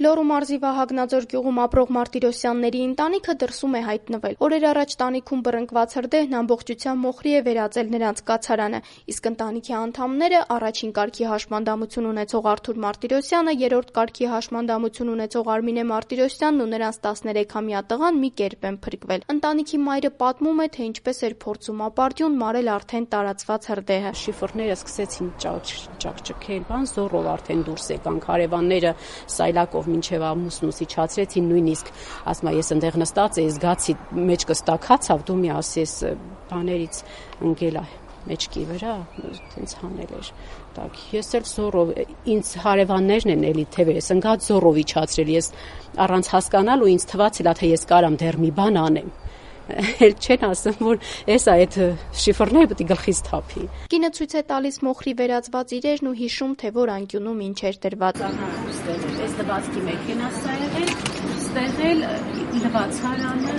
Լոռու մարզի Վահագնաձոր գյուղում ապրող Մարտիրոսյանների ընտանիքը դրսում է հայտնվել։ Օրեր առաջ տանիքում բռնկված հրդեհն ամբողջությամբ մոխրի է վերածել նրանց կացարանը, իսկ ընտանիքի անդամները առաջին կարգի հաշմանդամություն ունեցող Արթուր Մարտիրոսյանը, երրորդ կարգի հաշմանդամություն ունեցող Արմինե Մարտիրոսյանն ու նրանց 13-ամյա տղան մի կերպ են փրկվել։ Ընտանիքի մայրը պատմում է, թե ինչպես էր փորձում ապարդյուն մարել արդեն տարածված հրդեհը։ Շիֆրները սկսեցին ճակճկել, զորով արդեն դուրս եկանք, հարևանները սայլակով մինչև ամուսնուս իջացրեցին, նույնիսկ ասում եմ, ես այնտեղ նստած էի, զգացի մեջքս տաքացավ, դու մի ասես բաներից ընկել է մեջքի վրա, տենց հանել էր։ Ես էլ զորով, ինձ հարևաններն են էլի թևեր, ես ընկած զորով իջացրել, ես առանց հասկանալու ինձ թվացել է, թե ես կարամ դեռ մի բան անեմ։ Էլ չեն ասում, որ էս այդ շիֆրները պետք է գլխից թափի։ Կինը ցույց է տալիս մոխրի վերածված իրերն ու հիշում, թե որ անկյունում ինչ էր դրված։ Այս դվածքի մեքենա սա եղել, ստեղ էլ լվացարանը,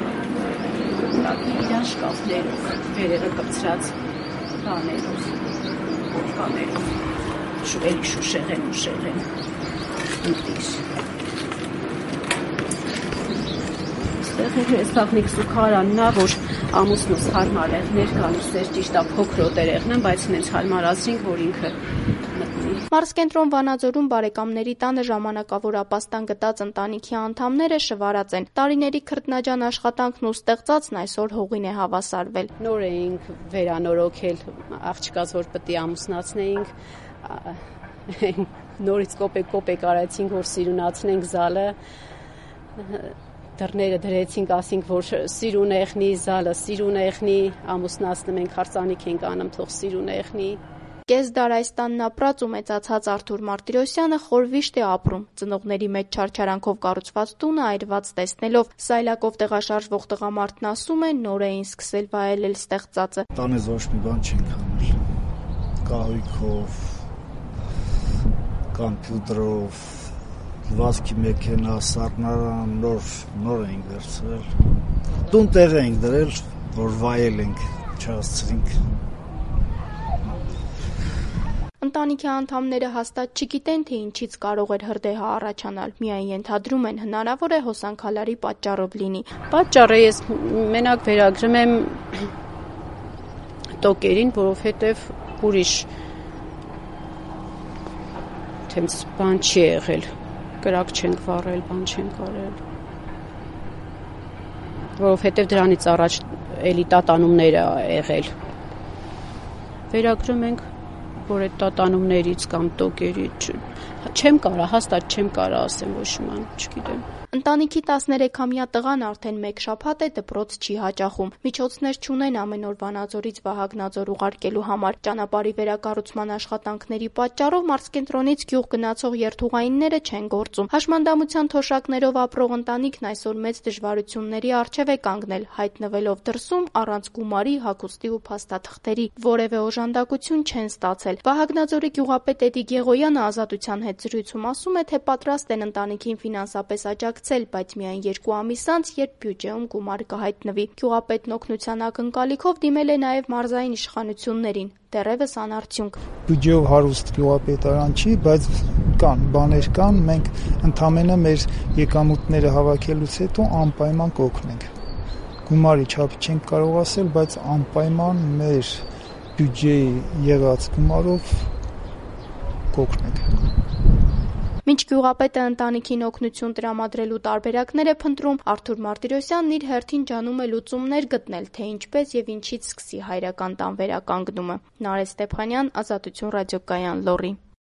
իր շկաֆներով, վերևը կպցրած բաներով, շուշեղ են, Այս տաղնիկ սուքարանն է, որ ամուսնուս հարմար եղներ գալիս էր, ճիշտ է փոքր օտերեղն են, բայց ինձ հարմարացրինք, որ ինքը մտնի։ Մարզկենտրոն Վանաձորում բարեկամների տանը ժամանակավոր ապաստան գտած ընտանիքի անդամները շվարած են։ Տարիների քրտնաջան աշխատանքն ու ստեղծածն այսօր հողին է հավասարվել։ Նոր էինք վերանորոգել աղջկաց, որ պետք է ամուսնացնեինք, նորից կոպեկ արեցինք, որ սիրունացնենք զալը, դռները դրեցինք, ասինք, որ սիրուն եղնի, զալը սիրուն եղնի, ամուսնացնում ենք, հարսանիք ենք անում, թող սիրուն եղնի։ Կես դար այս տանն ապրած ու մեծացած Արթուր Մարտիրոսյանը խորվիշտ է ապրում։ Ծնողների մեջ չարչարանքով կառուցված տունը այրված տեսնելով, սայլակով տեղաշարժվող տղամարդն ասում է, նոր էին սկսել վայելել ստեղծածը։ Տանից ոչ մի բան չենք անել։ Կահույքով, կամպյուտերով, լվացքի մեքենա, սառնարան նոր ենք վերցրել։ Տուն տեղ ենք դրել, որ վայելենք, չհասցրինք։ Ընտանիքի անդամները հաստատ չգիտեն, թե ինչից կարող էր հրդեհը առաջանալ, միայն ենթադրում են հնարավոր է հոսանքալարի պատճառով լինի։ Պատճառը ես մենակ վերագրում եմ տոկերին, որովհետև ուրիշ թեմս բան չի եղել, կրակ չենք վառել, բան չենք արել, որովհետև դրանից առաջ էլի տատանումներ է եղել։ Վերագրում ենք, որ այդ տատանումներից կամ տոկերից հաստատ չեմ կարա ասեմ, ոչ ման, չգիտեմ։ Ընտանիքի 13-ամյա տղան արդեն մեկ շաբաթ է դպրոց չի հաճախում։ Միջոցներ չունեն ամեն օր Վանաձորից Վահագնաձոր ուղարկելու համար։ Ճանապարհի վերակառուցման աշխատանքների պատճառով մարզկենտրոնից գյուղ գնացող երթուղայինները չեն գործում։ Հաշմանդամության թոշակներով ապրող ընտանիքն այսօր մեծ դժվարությունների առջև է կանգնել, հայտնվելով դրսում առանց գումարի, հագուստի ու փաստաթղթերի։ Որևէ օժանդակություն չեն ստացել։ Վահագնաձորի գյուղապետ Էդի Գեղոյանը Ազատության հետ զրույցում ասում է, թե պատրաստ են ընտանիքին ֆինանսապես աջակցել, բայց միայն 2 ամիս անց, երբ բյուջեում գումար կհայտնվի։ Գյուղապետն օգնության ակնկալիքով դիմել է նաև մարզային իշխանություններին, դեռևս անարդյունք։ Բյուջեով հարուստ գյուղապետարան չի, բայց բաներ կան, մենք ընդամենը մեր եկամուտները հավաքելուց հետո անպայման կօգնենք։ Գումարի չափ չենք կարող ասել, բայց անպայման մեր բյուջեի եղած գումարով կօգնենք։ Մինչ գյուղապետը ընտանիքին օգնություն տրամադրելու տարբերակներ է փնտրում, Արթուր Մարտիրոսյանն իր հերթին ջանում է լուծումներ գտնել, թե ինչպես եւ ինչից սկսի հայրական տան վերականգնումը։ Նարէ Ստեփանյան, Ազատություն ռադիոկայան, Լոռի։